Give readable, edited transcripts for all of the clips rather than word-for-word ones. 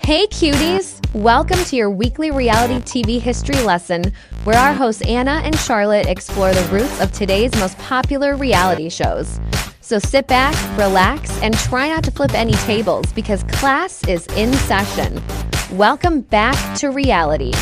Hey cuties! Welcome to your weekly reality TV history lesson, where our hosts Anna and Charlotte explore the roots of today's most popular reality shows. So sit back, relax, and try not to flip any tables because class is in session. Welcome back to reality.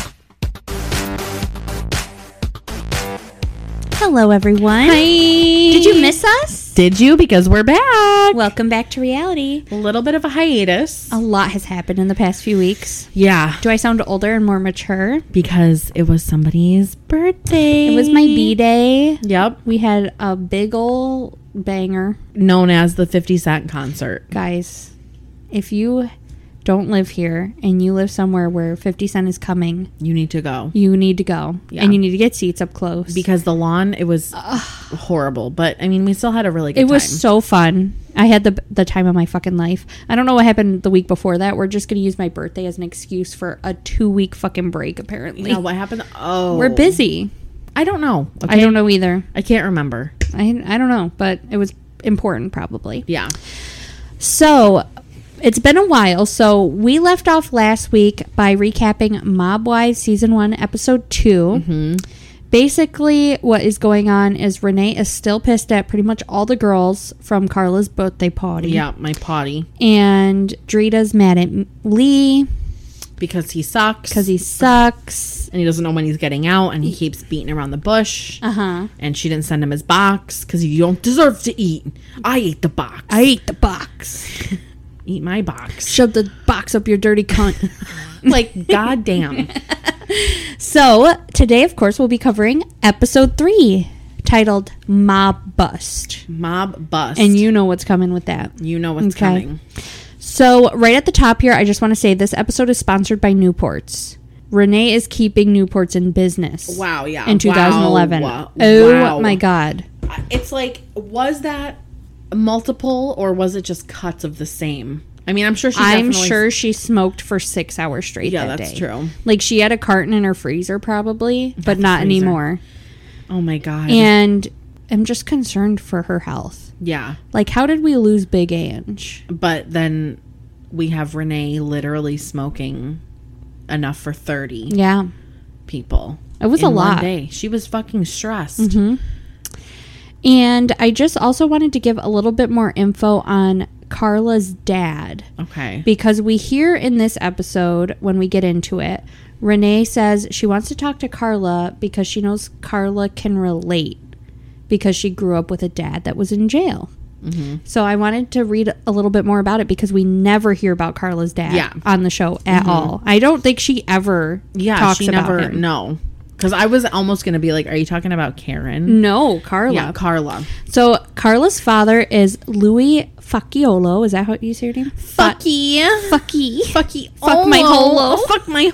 Hello, everyone. Hi. Did you miss us? Did you? Because we're back. Welcome back to reality. A little bit of a hiatus. A lot has happened in the past few weeks. Yeah. Do I sound older and more mature? Because it was somebody's birthday. It was my B-Day. Yep. We had a big ol' banger. Known as the 50 Cent concert. Guys, if you don't live here and you live somewhere where 50 Cent is coming, You need to go. you need to go. Yeah. And you need to get seats up close. Because the lawn, it was horrible. But, I mean, we still had a really good It time. was so fun. I had the time of my fucking life. I don't know what happened the week before that. We're just going to use my birthday as an excuse for a 2-week fucking break, apparently. Yeah, what happened? Oh. We're busy. I don't know. Okay? I don't know either. I can't remember. I don't know, but it was important probably. Yeah. So, it's been a while. So, we left off last week by recapping Mob Wives Season 1, Episode 2. Mm-hmm. Basically, what is going on is Renee is still pissed at pretty much all the girls from Carla's birthday party. Yeah, my potty. And Drita's mad at Lee Because he sucks. because he sucks. And he doesn't know when he's getting out. And he keeps beating around the bush. Uh-huh. And she didn't send him his box because you don't deserve to eat. I ate the box. I ate the box. Eat my box. Shove the box up your dirty cunt. Like, goddamn. So, today, of course, we'll be covering Episode 3, titled Mob Bust. Mob bust. And you know what's coming with that. You know what's Okay. coming. So, right at the top here, I just want to say this episode is sponsored by Newports. Renee is keeping Newports in business. Wow, yeah. In 2011. Wow. Oh, Wow. my God. It's like, was that multiple or was it just cuts of the same? I mean, I'm sure she smoked for 6 hours straight Yeah, that that's day. true. Like, she had a carton in her freezer probably, but not freezer. anymore. Oh, my God. And I'm just concerned for her health. Yeah. Like, how did we lose Big Ange? But then we have Renee literally smoking enough for 30 Yeah. people. It was in a one lot. day. She was fucking stressed. Mm-hmm. And I just also wanted to give a little bit more info on Carla's dad. Okay. Because we hear in this episode, when we get into it, Renee says she wants to talk to Carla because she knows Carla can relate because she grew up with a dad that was in jail. Mm-hmm. So I wanted to read a little bit more about it because we never hear about Carla's dad on the show at all. I don't think she ever talks about him. No. Because I was almost going to be like, are you talking about Karen? No, Carla. Yeah, Carla. So Carla's father is Louis Facciolo. Is that how you say your name? Fucky. Fucky. Fucky. Fuck my holo. Fuck my...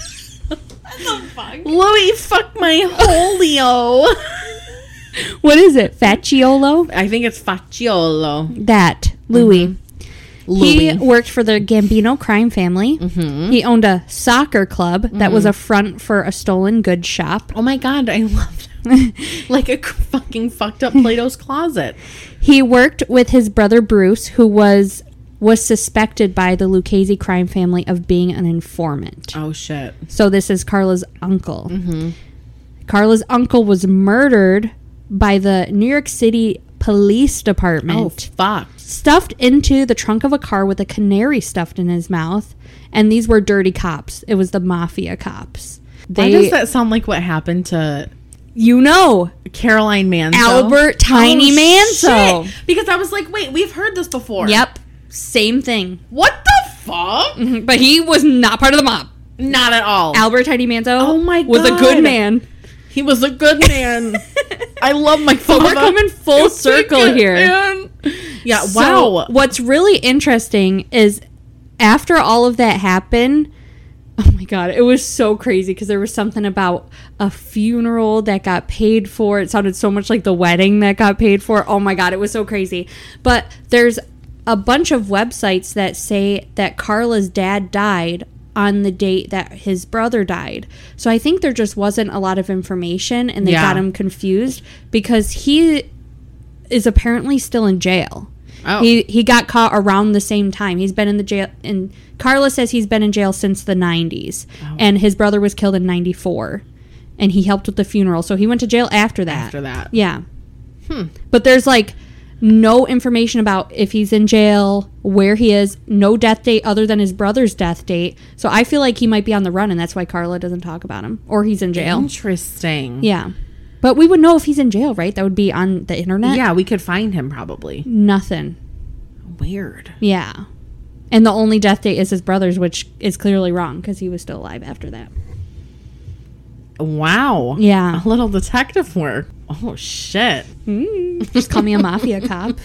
Louis, fuck my holio. What is it? Facciolo? I think it's Facciolo. That. Louis. He Louis. worked for the Gambino crime family. Mm-hmm. He owned a soccer club that was a front for a stolen goods shop. Oh my God, I loved it. Like a fucking fucked up Plato's Closet. He worked with his brother Bruce, who was suspected by the Lucchese crime family of being an informant. Oh shit. So this is Carla's uncle. Mm-hmm. Carla's uncle was murdered by the New York City Police Department. Oh fuck. Stuffed into the trunk of a car with a canary stuffed in his mouth. And these were dirty cops. It was the mafia cops. Why does that sound like what happened to You know, Caroline Manzo? Albert Tiny Manzo. Shit. Because I was like, wait, we've heard this before. Yep. Same thing. What the fuck? But he was not part of the mob. Not at all. Albert Tiny Manzo Oh my was a good God. man. He was a good man. I love my But father. we're coming full circle here. Man. Yeah, So, wow. what's really interesting is after all of that happened, oh my God, it was so crazy because there was something about a funeral that got paid for. It sounded so much like the wedding that got paid for. Oh my God, it was so crazy. But there's a bunch of websites that say that Carla's dad died on the date that his brother died. So I think there just wasn't a lot of information and they got him confused because he is apparently still in jail. Oh. He got caught around the same time. He's been in the jail, and Carla says he's been in jail since the 90s. Oh. And his brother was killed in 94. And he helped with the funeral. So he went to jail after that. After that. Yeah. But there's like no information about if he's in jail, where he is, no death date other than his brother's death date. So I feel like he might be on the run, and that's why Carla doesn't talk about him. Or he's in jail. Interesting. Yeah. But we would know if he's in jail, right? That would be on the internet. Yeah, we could find him probably. Nothing. Weird. Yeah. And the only death date is his brother's, which is clearly wrong because he was still alive after that. Wow. Yeah. A little detective work. Oh, shit. Just call me a mafia cop.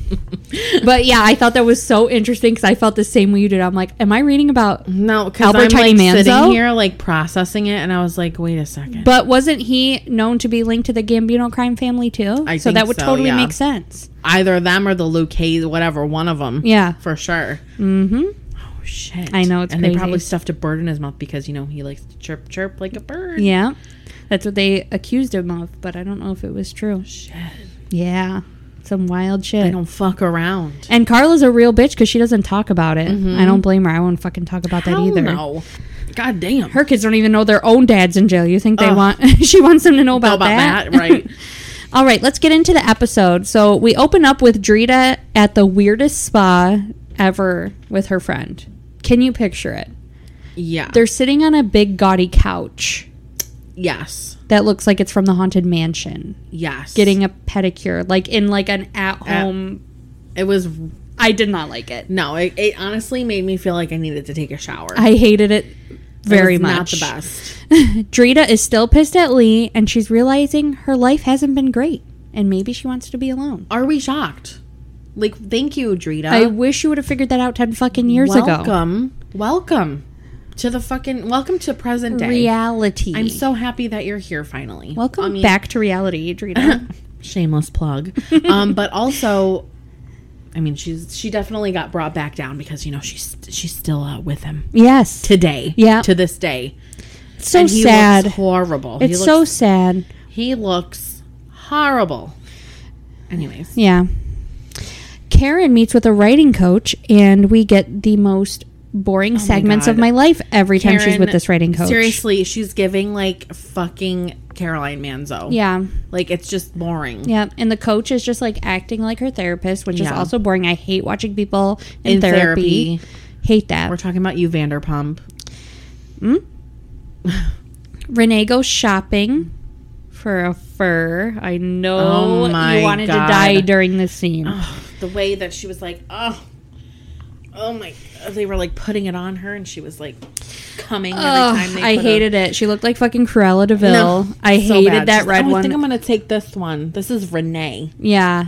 But yeah, I thought that was so interesting because I felt the same way you did. I'm like, am I reading about No, because Albert I'm Tiny like Manzo? sitting here like processing it, and I was like, wait a second. But wasn't he known to be linked to the Gambino crime family too? I so think that would so, totally yeah. make sense. Either them or the Luke Hayes, whatever, one of them. Yeah. For sure. Mm-hmm. Oh, shit. I know, it's and crazy. they probably stuffed a bird in his mouth because, you know, he likes to chirp, chirp like a bird. Yeah. That's what they accused him of, but I don't know if it was true. Shit. Yeah. Some wild shit. They don't fuck around. And Carla's a real bitch because she doesn't talk about it. I don't blame her. I won't fucking talk about that Hell either. no. God damn. Her kids don't even know their own dad's in jail. You think they Ugh. want... she wants them to know about that? right. All right, let's get into the episode. So we open up with Drita at the weirdest spa ever with her friend. Can you picture it? Yeah. They're sitting on a big gaudy couch Yes. that looks like it's from the Haunted Mansion. Yes. Getting a pedicure, like in like an at-home... It was... I did not like it. No, it honestly made me feel like I needed to take a shower. I hated it very It was much. not the best. Drita is still pissed at Lee, and she's realizing her life hasn't been great, and maybe she wants to be alone. Are we shocked? Like, thank you, Drita. I wish you would have figured that out 10 fucking years ago. Welcome to the fucking... Welcome to present day. Reality. I'm so happy that you're here finally. Welcome back to reality, Drita. Shameless plug. But also... I mean, she definitely got brought back down because, you know, she's still with him Yes. today. Yeah. To this day. So And he sad. looks horrible. It's so sad. He looks horrible. Anyways. Yeah. Karen meets with a writing coach, and we get the most boring segments of God. my life every time she's with this writing coach. Seriously, she's giving like fucking Caroline Manzo. Yeah. Like, it's just boring. Yeah. And the coach is just like acting like her therapist, which is Yeah. also boring. I hate watching people in In therapy. therapy. Hate that. We're talking about you, Vanderpump. Renee goes shopping for a fur. I know Oh my you wanted God. to die during this scene. The way that she was like, oh my, they were like putting it on her, and she was like coming every time they I put hated it. She looked like fucking Cruella DeVille. No, I so hated bad. that She's red like, I one. think I'm gonna take this one. This is Renee. Yeah.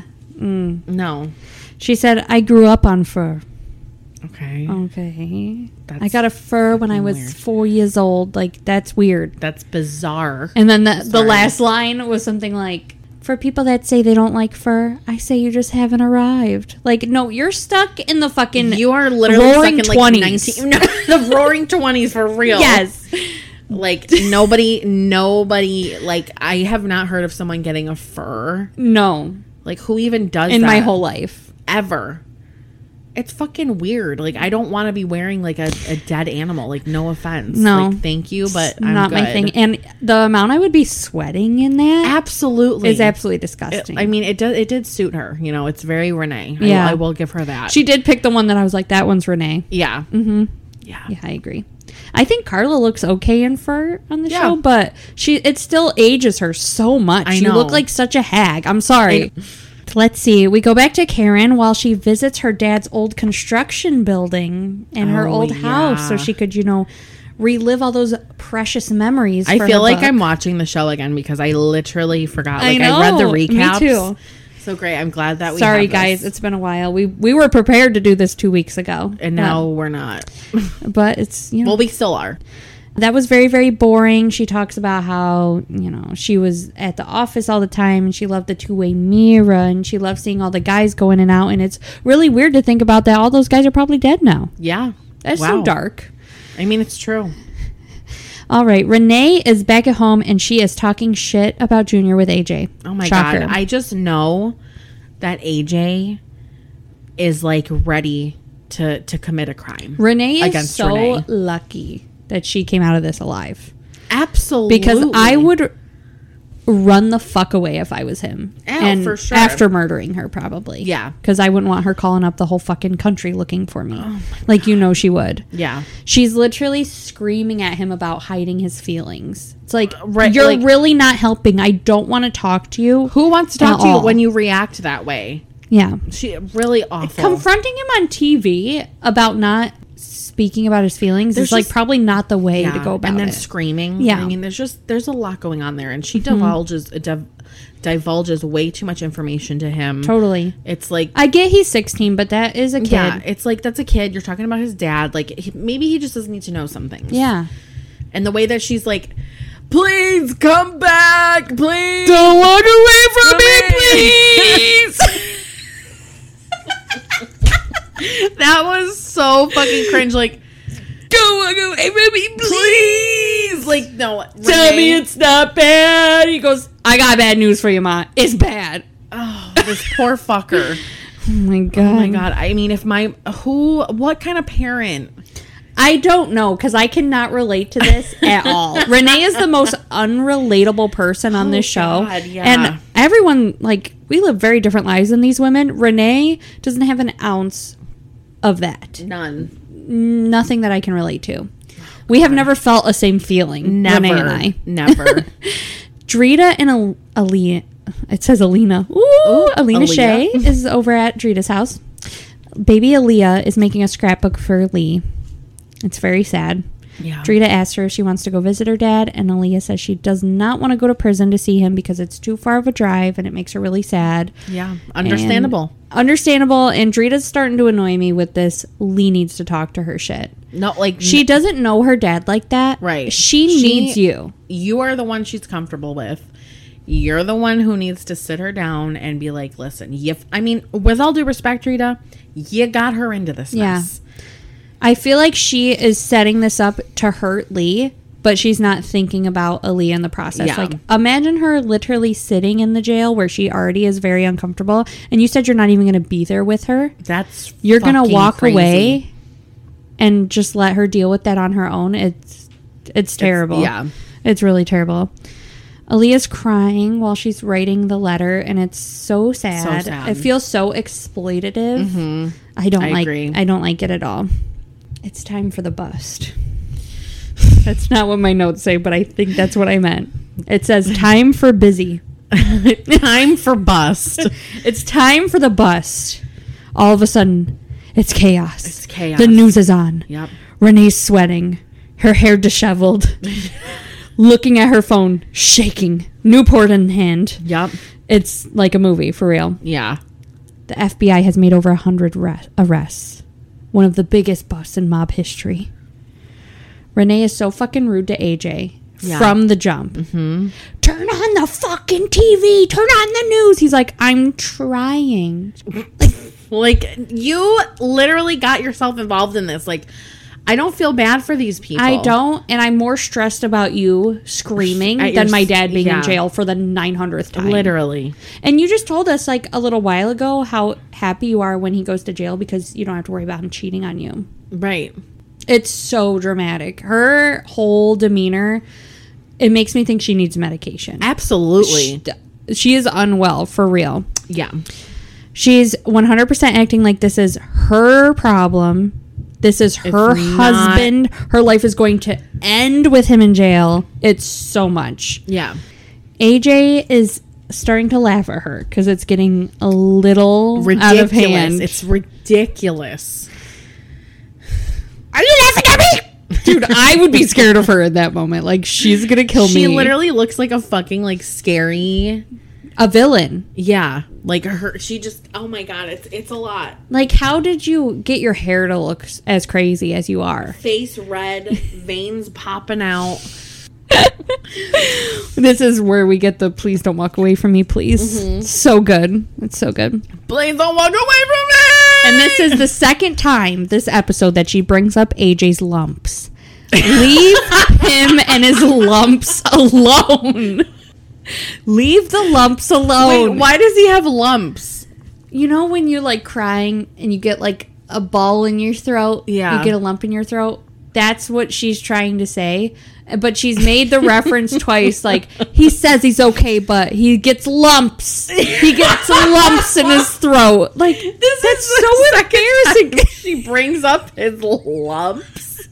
No. She said, I grew up on fur. Okay. Okay. That's I got a fur when I was weird. 4 years old. Like, that's weird. That's bizarre. And then the Sorry. last line was something like, for people that say they don't like fur, I say you just haven't arrived. Like, no, you're stuck in the fucking You are literally roaring stuck in 20s. like 19. No, the roaring 20s for real. Yes. Like nobody. Like, I have not heard of someone getting a fur. No. Like, who even does In that my whole life. ever? It's fucking weird. Like, I don't want to be wearing like a dead animal. Like, no offense. No. Like, thank you, but I'm Not good. my thing. And the amount I would be sweating in that Absolutely. is absolutely disgusting. I mean, it did suit her. You know, it's very Renee. Yeah. I will give her that. she did pick the one that I was like, that one's Renee. Yeah. Mm-hmm. Yeah. Yeah, I agree. I think Carla looks okay in fur on the Yeah. show, but it still ages her so much. I You know. look like such a hag. I'm sorry. Let's see. We go back to Karen while she visits her dad's old construction building and her Oh, old house so yeah. she could, relive all those precious memories. I for feel her like book. I'm watching the show again because I literally forgot. I Like, know. I read the Me recaps. too. So great. I'm glad that we Sorry, have this. guys. It's been a while. We were prepared to do this 2 weeks ago. And now we're not. But it's, Well, we still are. that was very, very boring. She talks about how, she was at the office all the time and she loved the two-way mirror and she loved seeing all the guys go in and out. And it's really weird to think about that. All those guys are probably dead now. Yeah. That's so dark. I mean, it's true. All right. Renee is back at home and she is talking shit about Junior with AJ. Oh my Shocker. God. I just know that AJ is like ready to commit a crime. Renee is against so Renee. lucky that she came out of this alive. Absolutely. Because I would run the fuck away if I was him. Oh, for sure. After murdering her, probably. Yeah. Because I wouldn't want her calling up the whole fucking country looking for me. Like, you know she would. Yeah. She's literally screaming at him about hiding his feelings. It's like, Right, you're like- really not helping. I don't want to talk to you. Who wants to talk at to you all. when you react that way? Yeah. She really awful. Confronting him on TV about not speaking about his feelings There's is like just- probably not the way to go about and then it. screaming. Yeah. I mean, there's a lot going on there, and she divulges way too much information to him. Totally. It's like, I get he's 16, but that is a kid. yeah, it's like, that's a kid. You're talking about his dad. Like, maybe he just doesn't need to know some things. Yeah. And the way that she's like, please come back, please. Don't walk away from me, please. That was so fucking cringe. Like, Don't walk away from me, please. Like, no. Tell me Renee- it's not bad. He goes, I got bad news for you, Ma. It's bad. Oh, this poor fucker. Oh my God. Oh my God. I mean, what kind of parent? I don't know because I cannot relate to this at all. Renee is the most unrelatable person on this show. God, yeah. And everyone, like, we live very different lives than these women. Renee doesn't have an ounce of that. None. Nothing that I can relate to. We have never felt a same feeling, Never. Renee and I. Never. Drita and Alina, it says Alina. Ooh, Alina Aaliyah. Shea is over at Drita's house. Baby Aaliyah is making a scrapbook for Lee. It's very sad. Yeah. Drita asks her if she wants to go visit her dad, and Aaliyah says she does not want to go to prison to see him because it's too far of a drive and it makes her really sad. Yeah. Understandable. Understandable, and Drita's starting to annoy me with this Lee needs to talk to her shit. No, like, She doesn't know her dad like that. Right. She needs you. You are the one she's comfortable with. You're the one who needs to sit her down and be like, listen, I mean, with all due respect, Drita, you got her into this mess. I feel like she is setting this up to hurt Lee, but she's not thinking about Aaliyah in the process. Yeah. Like, imagine her literally sitting in the jail where she already is very uncomfortable, and you said you're not even going to be there with her. You're going to fucking walk crazy. away and just let her deal with that on her own. It's terrible. yeah. It's really terrible. Aaliyah's crying while she's writing the letter, and it's so sad. So sad. It feels so exploitative. Mm-hmm. I don't agree. I don't like it at all. It's time for the bust. That's not what my notes say, but I think that's what I meant. It says time for busy. Time for bust. It's time for the bust. All of a sudden, it's chaos. It's chaos. The news is on. Yep. Renee's sweating, her hair disheveled, looking at her phone, shaking, Newport in hand. Yep. It's like a movie, for real. Yeah. The FBI has made over 100 arrests. One of the biggest busts in mob history. Renee is so fucking rude to AJ from the jump. Mm-hmm. Turn on the fucking TV. Turn on the news. He's like, I'm trying. Like, you literally got yourself involved in this. Like, I don't feel bad for these people. I don't, and I'm more stressed about you screaming At than your my dad being yeah. in jail for the 900th time. Literally. And you just told us, like, a little while ago how happy you are when he goes to jail because you don't have to worry about him cheating on you. Right. It's so dramatic. Her whole demeanor, it makes me think she needs medication. Absolutely. She is unwell, for real. Yeah. She's 100% acting like this is her problem. This is her husband. Her life is going to end with him in jail. It's so much. Yeah. AJ is starting to laugh at her because it's getting a little Ridiculous. out of hand. It's ridiculous. Are you laughing at me? Dude, I would be scared of her in that moment. Like, she's going to kill me. She literally looks like a fucking, like, scary... A villain. Yeah. Like, she just... Oh, my God. It's a lot. Like, how did you get your hair to look as crazy as you are? Face red, veins popping out. This is where we get the please don't walk away from me, please. Mm-hmm. So good. It's so good. Please don't walk away from me! And this is the second time this episode that she brings up AJ's lumps. Leave him and his lumps alone. Leave the lumps alone. Wait, why does he have lumps? You know when you're like crying and you get like a ball in your throat? Yeah. You get a lump in your throat? That's what she's trying to say. But she's made the reference twice. Like, he says he's okay, but he gets lumps. He gets lumps in his throat. Like, that's so embarrassing. She brings up his lumps.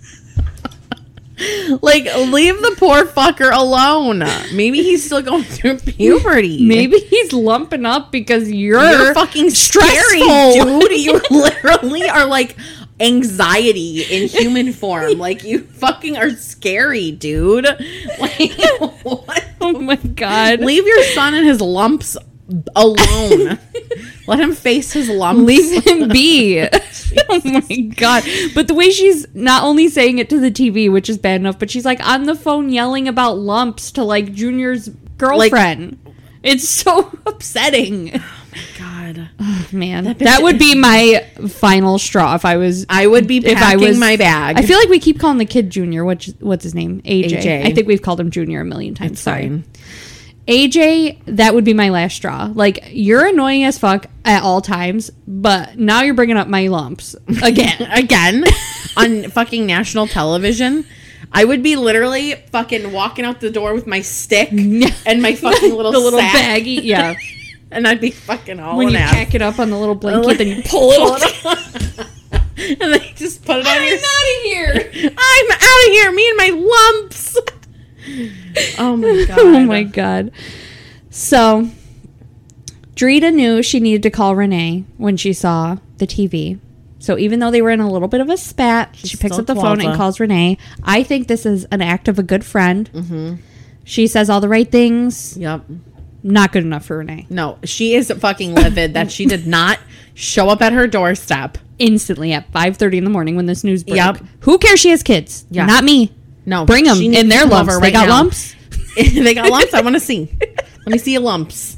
Like, leave the poor fucker alone. Maybe he's still going through puberty. Maybe he's lumping up because you're fucking scary, stressful. dude. You literally are like anxiety in human form. Like, you fucking are scary, dude. Like, what? Oh my God. Leave your son and his lumps alone. Let him face his lumps. Leave him be. Oh my God. But the way she's not only saying it to the TV, which is bad enough, but she's like on the phone yelling about lumps to like Junior's girlfriend. It's so upsetting. God. Oh, man. That would be my final straw if I was... I would be packing my bag. I feel like we keep calling the kid Junior. What's his name? AJ. AJ. I think we've called him Junior a million times. It's Sorry. fine. AJ, that would be my last straw. Like, you're annoying as fuck at all times, but now you're bringing up my lumps again. On fucking national television. I would be literally fucking walking out the door with my stick and my fucking little the little sack. baggie. Yeah. And I'd be fucking all When you ass. pack it up on the little blanket, then you pull it off. And then you just put it on your... I'm out of here. I'm out of here. Me and my lumps. Oh my God. Oh my God. So, Drita knew she needed to call Renee when she saw the TV. So even though they were in a little bit of a spat, she picks still up the calls phone and her. calls Renee. I think this is an act of a good friend. Mm-hmm. She says all the right things. Yep. Not good enough for Renee. No, she is fucking livid that she did not show up at her doorstep. Instantly at 5:30 in the morning when this news broke. Yep. Who cares she has kids? Yeah. Not me. No. Bring them she needs in their to come lumps. over They right got now. lumps? They got lumps? I want to see. Let me see your lumps.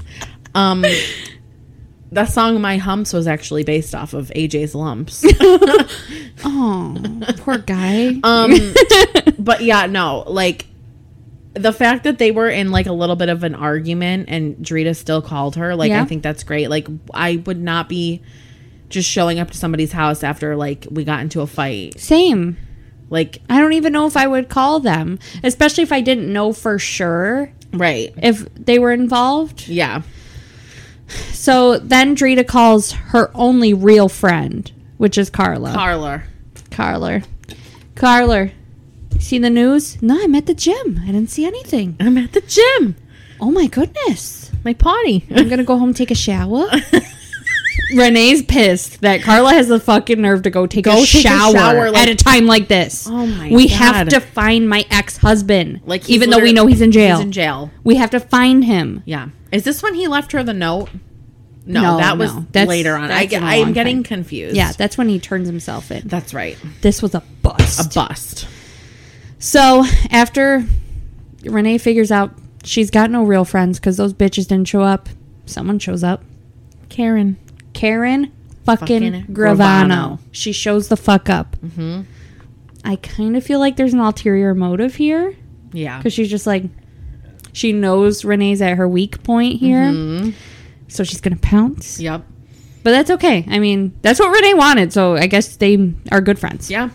That song My Humps was actually based off of AJ's lumps. Oh, poor guy. But yeah, no, like the fact that they were in like a little bit of an argument and Drita still called her, like Yeah. I think that's great. Like I would not be just showing up to somebody's house after like we got into a fight. Same. Like, I don't even know if I would call them, especially if I didn't know for sure right. if they were involved. Yeah. So then Drita calls her only real friend, which is Carla. Carla. Carla, you see the news? No, I'm at the gym. I didn't see anything. I'm at the gym. Oh my goodness. My potty. I'm going to go home and take a shower. Renee's pissed that Carla has the fucking nerve to go take a shower like- at a time like this. Oh my We God. have to find my ex-husband. Like, he's even though we know he's in jail. He's in jail. We have to find him. Yeah. Is this when he left her the note? No, that was That's later on. that's in a I'm long getting time. confused. Yeah, that's when he turns himself in. That's right. This was a bust. A bust. So after Renee figures out she's got no real friends because those bitches didn't show up, someone shows up. Karen fucking Gravano. She shows the fuck up. Mm-hmm. I kind of feel like there's an ulterior motive here Yeah. because she's just like, she knows Renee's at her weak point here. Mm-hmm. So she's going to pounce. Yep. But that's okay. I mean, that's what Renee wanted. So I guess they are good friends. Yeah.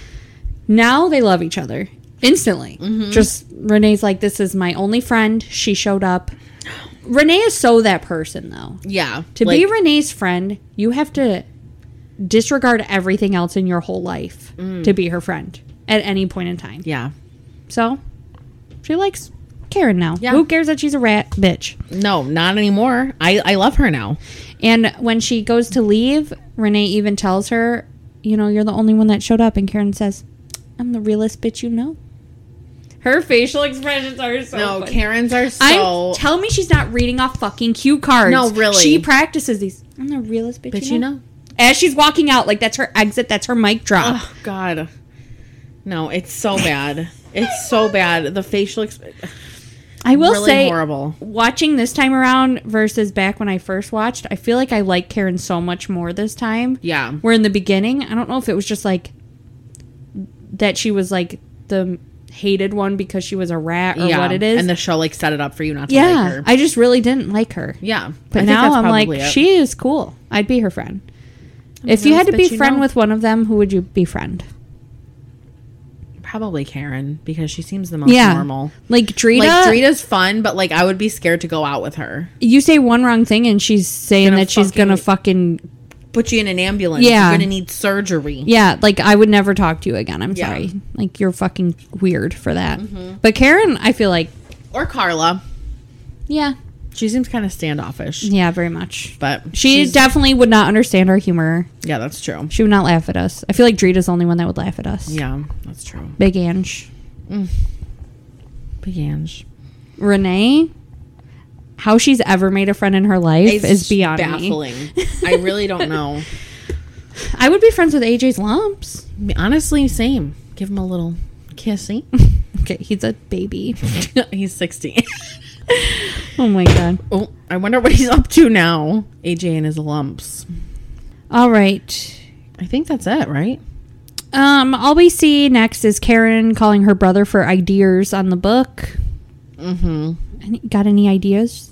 Now they love each other instantly. Mm-hmm. Just Renee's like, this is my only friend. She showed up. Renee is so that person, though. Yeah. To be Renee's friend, you have to disregard everything else in your whole life to be her friend at any point in time. Yeah. So she likes Karen now. Yeah. Who cares that she's a rat bitch? No, not anymore. I love her now. And when she goes to leave, Renee even tells her, you know, you're the only one that showed up. And Karen says, I'm the realest bitch you know. Her facial expressions are so No, funny. Karen's are so... Tell me she's not reading off fucking cue cards. No, really. She practices these. I'm the realest bitch Bitch, you know. As she's walking out, like that's her exit, that's her mic drop. Oh, God. No, it's so bad. It's so bad. The facial expression... I will really say, horrible. watching this time around versus back when I first watched, I feel like I like Karen so much more this time. Yeah. Where in the beginning, I don't know if it was just like that she was like the hated one because she was a rat or what it is. And the show like set it up for you not to like her. I just really didn't like her. Yeah. But now I'm like, she is cool. I'd be her friend. If you had to be friend with one of them, who would you befriend? Probably Karen, because she seems the most normal. Like Drita. Like Drita's fun, but like I would be scared to go out with her. You say one wrong thing and she's saying that she's gonna fucking put you in an ambulance. Yeah. You're gonna need surgery. Yeah, like I would never talk to you again. I'm sorry. Like you're fucking weird for that. But Karen, I feel like, or Carla. Yeah. She seems kind of standoffish. Yeah, very much. But she definitely would not understand our humor. Yeah, that's true. She would not laugh at us. I feel like Drita's the only one that would laugh at us. Yeah, that's true. Big Ange. Big Ange. Renee, how she's ever made a friend in her life is beyond baffling. I really don't know. I would be friends with AJ's lumps. Honestly, same. Give him a little kissy. Okay, he's a baby. He's 16. Oh my god. Oh, I wonder what he's up to now. AJ and his lumps. All right. I think that's it, right? All we see next is Karen calling her brother for ideas on the book. Got any ideas?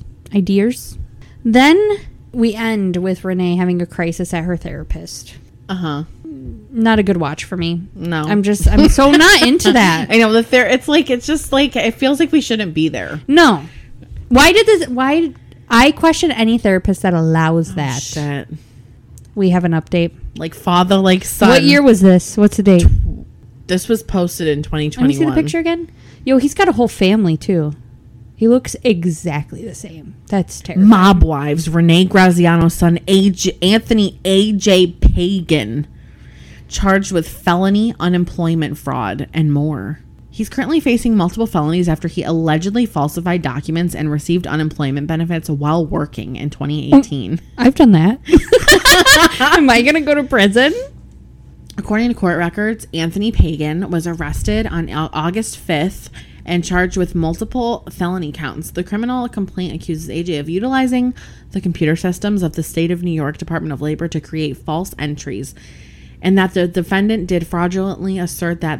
Then we end with Renee having a crisis at her therapist. Not a good watch for me. No. I'm so not into that. I know it's just like it feels like we shouldn't be there. No. Why I question any therapist that allows that. Shit. We have an update. Like father, like son. What year was this? What's the date? This was posted in 2021. Let me see the picture again. Yo, he's got a whole family too. He looks exactly the same. That's terrible. Mob wives. Renee Graziano's son, Anthony A.J. Pagan, charged with felony unemployment fraud and more. He's currently facing multiple felonies after he allegedly falsified documents and received unemployment benefits while working in 2018. I've done that. Am I going to go to prison? According to court records, Anthony Pagan was arrested on August 5th and charged with multiple felony counts. The criminal complaint accuses AJ of utilizing the computer systems of the State of New York Department of Labor to create false entries, and that the defendant did fraudulently assert that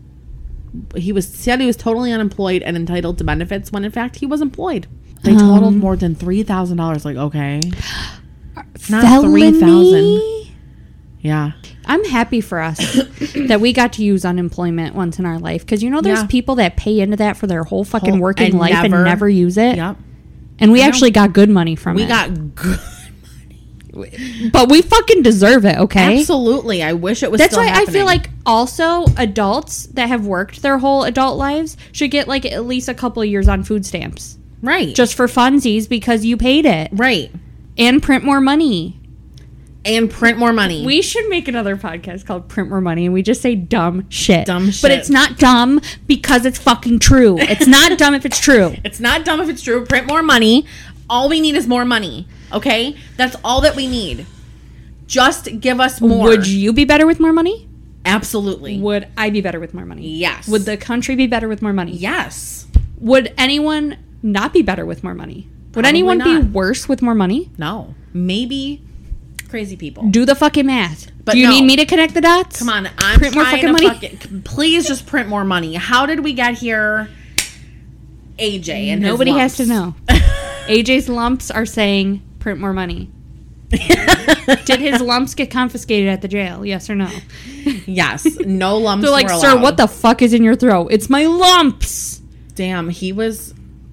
he was totally unemployed and entitled to benefits when in fact he was employed. They totaled more than $3,000. Like, okay, not $3,000. Yeah. I'm happy for us that we got to use unemployment once in our life. Because, there's people that pay into that for their whole fucking working life and never use it. Yep. And we actually got good money from it. We got good money. But we fucking deserve it, okay? Absolutely. I wish it was That's still why happening. I feel like also adults that have worked their whole adult lives should get like at least a couple of years on food stamps. Right. Just for funsies because you paid it. Right. And print more money. And print more money. We should make another podcast called Print More Money and we just say dumb shit. Dumb shit. But it's not dumb because it's fucking true. It's not dumb if it's true. It's not dumb if it's true. Print more money. All we need is more money. Okay? That's all that we need. Just give us more. Would you be better with more money? Absolutely. Would I be better with more money? Yes. Would the country be better with more money? Yes. Would anyone not be better with more money? Would Probably anyone be not. worse with more money? No. Maybe crazy people. Do the fucking math. But do you no. need me to connect the dots? Come on. I'm Print more trying fucking to money. please just print more money. How did we get here? AJ and Nobody his has to know. AJ's lumps are saying print more money. Did his lumps get confiscated at the jail? Yes or no? Yes. No lumps. They're like, were sir, allowed. what the fuck is in your throat? It's my lumps. Damn, he was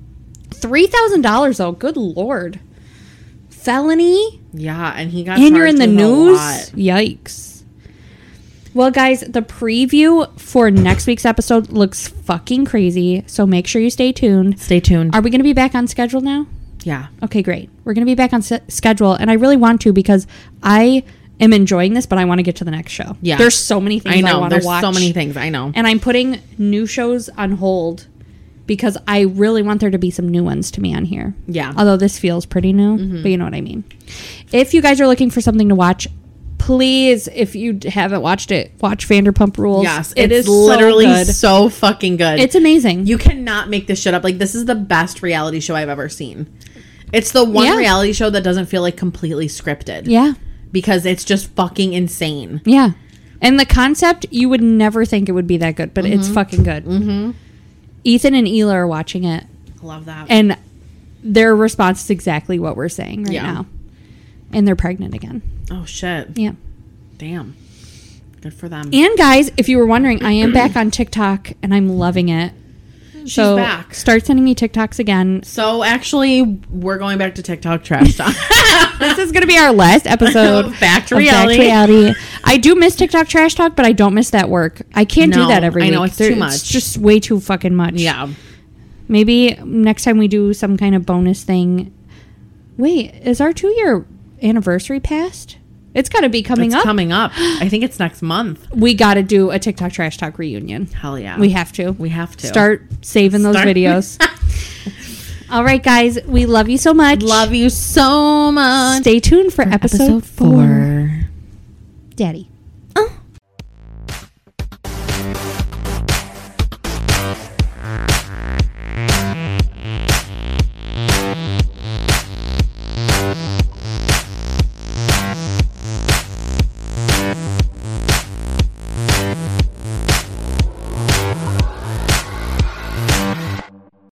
$3,000 though. Good lord. Felony? Yeah, and he got And you're in charged the with a news? lot. Yikes. Well, guys, the preview for next week's episode looks fucking crazy. So make sure you stay tuned. Stay tuned. Are we going to be back on schedule now? Yeah. Okay, great. We're going to be back on schedule. And I really want to because I am enjoying this, but I want to get to the next show. Yeah. There's so many things I know. want to There's watch. so many things. I know. And I'm putting new shows on hold because I really want there to be some new ones to me on here. Yeah. Although this feels pretty new, but you know what I mean. If you guys are looking for something to watch, please, if you haven't watched it, watch Vanderpump Rules. Yes. It is literally so good. so fucking good. It's amazing. You cannot make this shit up. Like, this is the best reality show I've ever seen. It's the one reality show that doesn't feel like completely scripted. Yeah. Because it's just fucking insane. Yeah. And the concept, you would never think it would be that good, but it's fucking good. Mm-hmm. Ethan and Ela are watching it. Love that. And their response is exactly what we're saying right Yeah. now. And they're pregnant again. Oh, shit. Yeah. Damn. Good for them. And guys, if you were wondering, I am back on TikTok and I'm loving it. She's So back. start sending me TikToks again. So actually, we're going back to TikTok trash talk. This is going to be our last episode. Back to of reality. I do miss TikTok trash talk, but I don't miss that work. I can't do No, that every I week. know, it's too much. It's just way too fucking much. Yeah. Maybe next time we do some kind of bonus thing. Wait, is our 2-year anniversary past? It's got to be coming It's up. coming up. I think it's next month. We got to do a TikTok trash talk reunion. Hell yeah. We have to. We have to. Start saving those Start- videos. All right, guys. We love you so much. Love you so much. Stay tuned for episode 4. Daddy.